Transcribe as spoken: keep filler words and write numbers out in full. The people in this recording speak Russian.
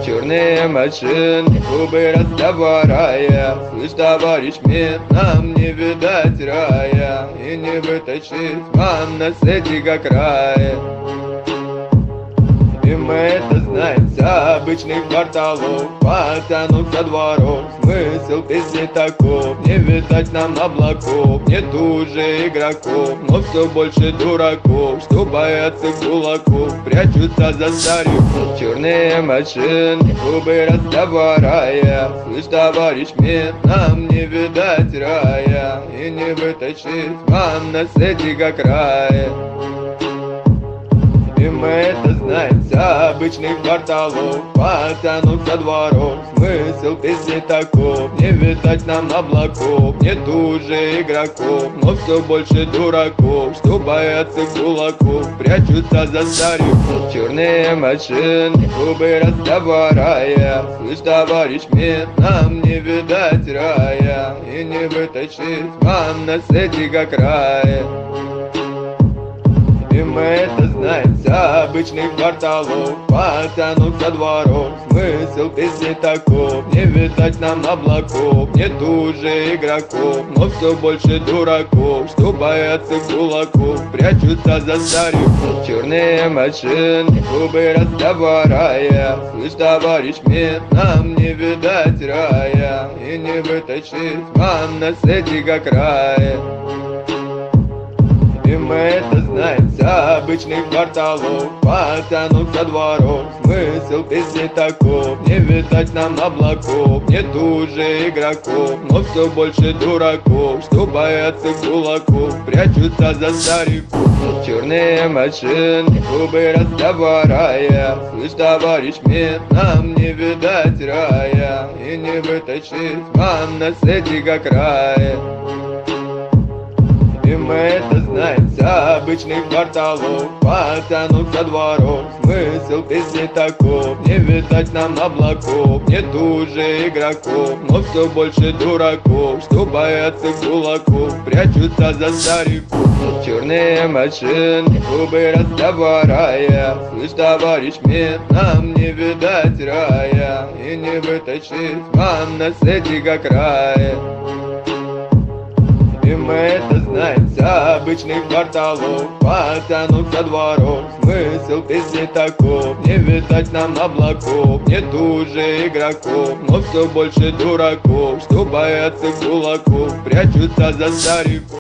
Черные машины, клубы разговорая. Слышь, товарищ мент, нам не видать рая и не вытащить манна с этих края. И мы это знаем с обычных кварталов, пацанов со дворов. Смысл песни таков: не видать нам облаков, нет уже игроков, но все больше дураков, что боятся кулаков, прячутся за стариков. Черные машины, клубы разговорая. Слышь, товарищ мент, нам не видать рая и не вытащить манна с этих края. И мы это знаем с обычных кварталов, пацанов со дворов. Смысл песни таков: не видать нам облаков, нет уже игроков, но все больше дураков, что боятся кулаков, прячутся за стариков. Черные машины, клубы разговорая. Слышь, товарищ мент, нам не видать рая и не вытащить манна с этих края. И мы это знаем с обычных кварталов, пацанов со дворов. Смысл песни таков: не видать нам облаков, нет уже игроков, но все больше дураков, что боятся кулаков, прячутся за стариков. Черные машины, клубы разговорая. Слышь, товарищ мент, нам не видать рая и не вытащить манна с этих края. И мы это знаем с обычных кварталов, пацанов со дворов. Смысл песни таков: не видать нам облаков, нет уже игроков, но все больше дураков, что боятся кулаков, прячутся за стариков. Черные машины, клубы разговорая. Слышь, товарищ мент, нам не видать рая и не вытащить манна с этих края. И мы это знаем с обычных кварталов, пацанов со дворов. Смысл песни таков: не видать нам облаков, нет уже игроков, но все больше дураков, что боятся кулаков, прячутся за стариков. Черные машины, клубы разговорая. Слышь, товарищ мент, нам не видать рая и не вытащить манна с этих края. И мы это знаем с обычных кварталов, пацанов со дворов. Смысл песни таков: не видать нам облаков, нет уже игроков, но все больше дураков, что боятся кулаков, прячутся за стариков.